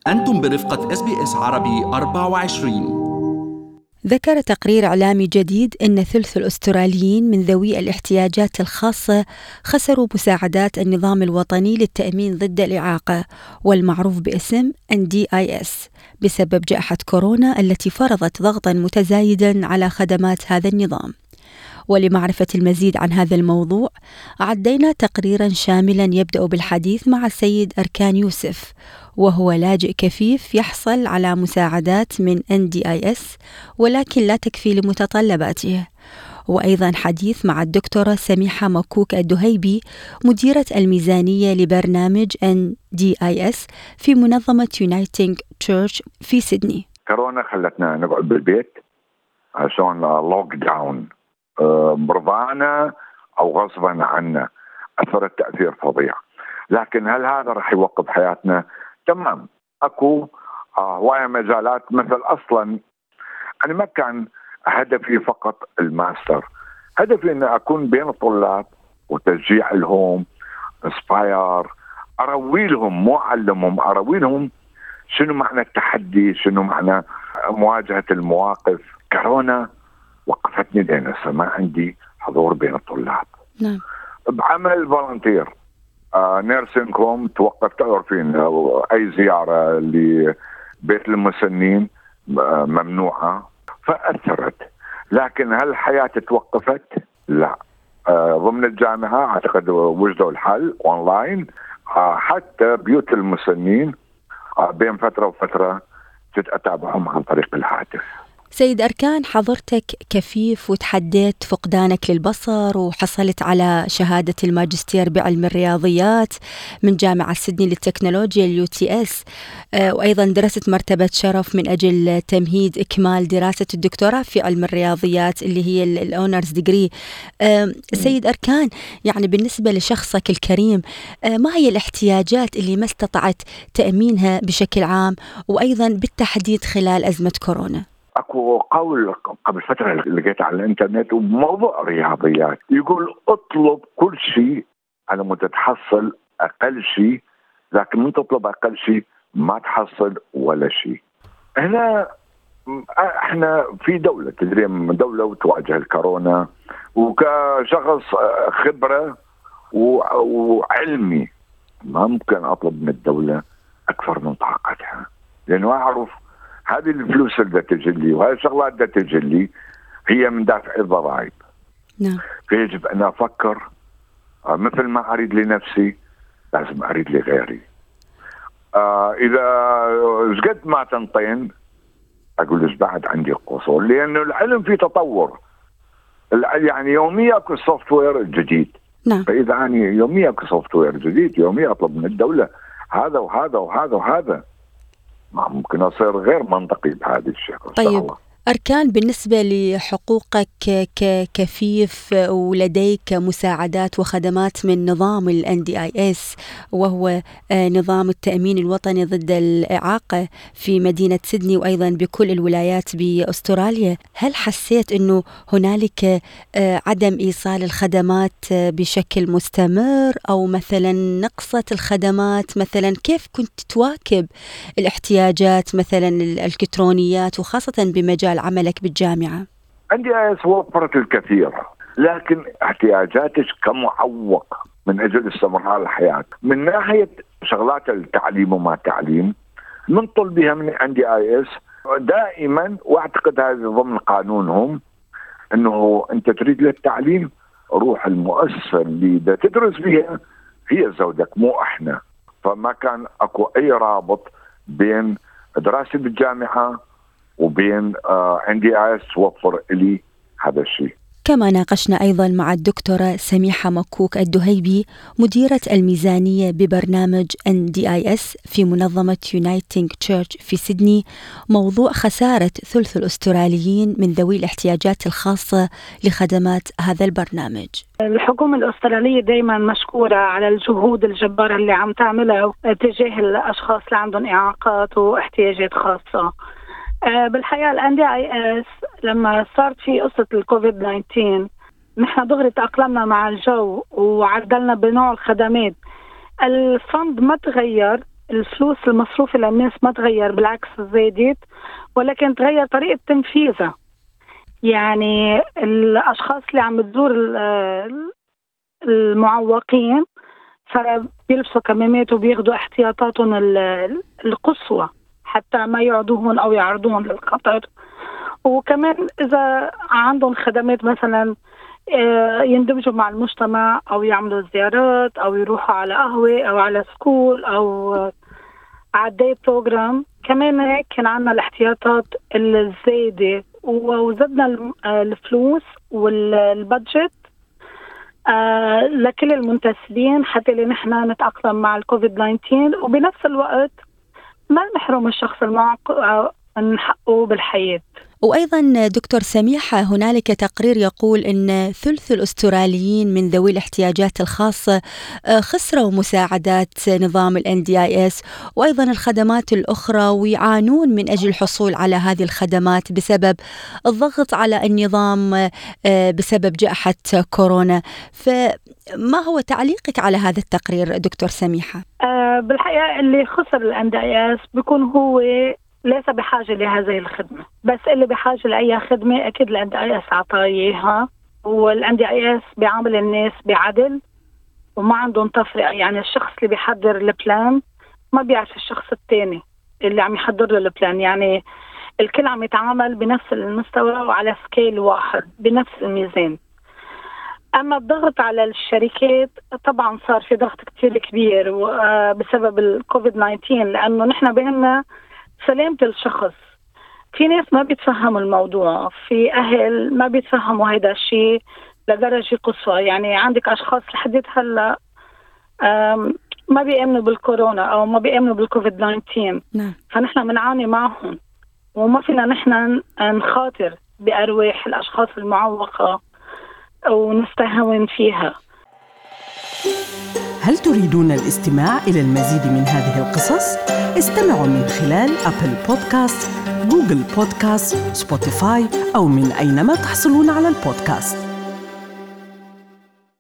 أنتم برفقة SBS عربي 24. ذكر تقرير إعلامي جديد أن ثلث الأستراليين من ذوي الاحتياجات الخاصة خسروا مساعدات النظام الوطني للتأمين ضد الإعاقة والمعروف باسم NDIS بسبب جائحة كورونا التي فرضت ضغطا متزايدا على خدمات هذا النظام. ولمعرفة المزيد عن هذا الموضوع عدينا تقريرا شاملا يبدأ بالحديث مع السيد أركان يوسف، وهو لاجئ كفيف يحصل على مساعدات من NDIS ولكن لا تكفي لمتطلباته، وأيضا حديث مع الدكتورة سميحة مكوك الدهيبي مديرة الميزانية لبرنامج NDIS في منظمة Uniting Church في سيدني. كورونا خلتنا نقعد بالبيت عشان لوك داون، برضانا أو غصبا عنا، أثرت تأثير فظيع. لكن هل هذا رح يوقف حياتنا؟ تمام، أكو هواية مجالات. مثل أصلا أنا ما كان هدفي فقط الماستر، هدفي أن أكون بين الطلاب وتشجيع لهم، انسباير، أروي لهم، مو أعلمهم، أروي لهم شنو معنى التحدي، شنو معنى مواجهة المواقف. كورونا وقفتني لأن ما عندي حضور بين الطلاب. نعم. بعمل فولنتير نيرسينج هوم توقف، تعرفين أي زيارة لبيت المسنين ممنوعة، فأثرت. لكن هل الحياة توقفت؟ لا. ضمن الجامعة أعتقد وجدوا الحل أونلاين، حتى بيوت المسنين بين فترة وفترة تتابعهم عن طريق الهاتف. سيد أركان، حضرتك كفيف وتحديت فقدانك للبصر وحصلت على شهادة الماجستير بعلم الرياضيات من جامعة سيدني للتكنولوجيا UTS، وأيضا درست مرتبة شرف من أجل تمهيد إكمال دراسة الدكتوراه في علم الرياضيات اللي هي الأونرز ديجري. سيد أركان، يعني بالنسبة لشخصك الكريم، ما هي الاحتياجات اللي ما استطعت تأمينها بشكل عام وأيضا بالتحديد خلال أزمة كورونا؟ اكو قول قبل فتره لقيت على الانترنت وبموضوع رياضيات يقول اطلب كل شيء على مود تحصل اقل شيء، لكن من تطلب اقل شيء ما تحصل ولا شيء. هنا احنا في دوله تدري، دوله وتواجه الكورونا، وكشخص خبره وعلمي ما ممكن اطلب من الدوله اكثر من طاقتها، لانه اعرف هذه الفلوس اللي تجلي وهذه الشغلات اللي تجلي هي من دافع الضرائب. نعم. فيجب أن أفكر مثل ما أريد لنفسي لازم أريد لغيري. إذا شقد ما تنطين أقول إيش بعد عندي قصور، لأنه العلم فيه تطور، يعني يوميا أكو سوفت وير جديد. نعم. فإذا أنا يوميا أكو سوفت وير جديد، يوميا أطلب من الدولة هذا وهذا وهذا وهذا، ما ممكن أصير غير منطقي بهذا الشيء. طيب أركان، بالنسبة لحقوقك ككفيف ولديك مساعدات وخدمات من نظام ال NDIS وهو نظام التأمين الوطني ضد الإعاقة في مدينة سيدني وأيضا بكل الولايات بأستراليا، هل حسيت أنه هنالك عدم إيصال الخدمات بشكل مستمر أو مثلا نقصت الخدمات؟ مثلا كيف كنت تواكب الاحتياجات مثلا الإلكترونيات وخاصة بمجال عملك بالجامعة؟ NDIS وفرت الكثير، لكن احتياجاتك كمعوق من أجل استمرار الحياة من ناحية شغلات التعليم وما تعليم من طلبها من NDIS دائما، واعتقد هذا ضمن قانونهم، انه انت تريد للتعليم روح المؤسسة اللي تدرس فيها هي زودك مو احنا. فما كان اكو اي رابط بين دراستي بالجامعة وبين NDIS توفر لي هذا الشيء. كما ناقشنا أيضا مع الدكتورة سميحة مكوك الدهيبي مديرة الميزانية ببرنامج NDIS في منظمة Uniting Church في سيدني موضوع خسارة ثلث الأستراليين من ذوي الاحتياجات الخاصة لخدمات هذا البرنامج. الحكومة الأسترالية دايما مشكورة على الجهود الجبارة اللي عم تعملها تجاه الأشخاص اللي عندهم إعاقات واحتياجات خاصة. بالحقيقة NDIS لما صارت في قصة الكوفيد 19 نحن دغري تأقلمنا مع الجو وعدلنا بنوع الخدمات. الفند ما تغير، الفلوس المصروفة للناس ما تغير، بالعكس زادت، ولكن تغير طريقة تنفيذها. يعني الأشخاص اللي عم تزور المعوقين فبيلبسوا كمامات وبياخدوا احتياطاتهم القصوى حتى ما يعرضوهم أو يعرضوهم للخطر. وكمان إذا عندهم خدمات مثلا يندمجوا مع المجتمع أو يعملوا زيارات أو يروحوا على قهوة أو على سكول أو على داي بروجرام. كمان هيك كان عنا الاحتياطات الزايدة وزدنا الفلوس والبادجت لكل المنتسبين حتى اللي نحن نتأقلم مع الكوفيد 19، وبنفس الوقت ما نحرم الشخص المعاق من حقه بالحياة. وأيضا دكتور سميحة، هنالك تقرير يقول أن ثلث الأستراليين من ذوي الاحتياجات الخاصة خسروا مساعدات نظام ال NDIS وأيضا الخدمات الأخرى، ويعانون من أجل الحصول على هذه الخدمات بسبب الضغط على النظام بسبب جائحة كورونا. فما هو تعليقك على هذا التقرير دكتور سميحة؟ بالحقيقة اللي خسر ال NDIS بيكون هو ليس بحاجة لهذه الخدمة، بس اللي بحاجة لأي خدمة أكيد ال NDIS عطاه إياها، وال NDIS بيعامل الناس بعدل وما عندهم تفرقة. يعني الشخص اللي بيحضر البلان ما بيعرف الشخص الثاني اللي عم يحضر له البلان، يعني الكل عم يتعامل بنفس المستوى وعلى سكيل واحد بنفس الميزان. أما الضغط على الشركات طبعا صار في ضغط كتير كبير بسبب الكوفيد 19، لأنه نحن بهمنا سلامة الشخص. في ناس ما بيتفهموا الموضوع، في أهل ما بيتفهموا هذا الشيء لدرجة قصوى. يعني عندك أشخاص لحد هلا ما بيأمنوا بالكورونا أو ما بيأمنوا بالكوفيد 19. فنحن بنعاني معهم وما فينا نحن نخاطر بأرواح الأشخاص المعوقة ونستهون فيها. هل تريدون الاستماع إلى المزيد من هذه القصص؟ استمعوا من خلال أبل بودكاست، جوجل بودكاست، سبوتيفاي أو من أينما تحصلون على البودكاست.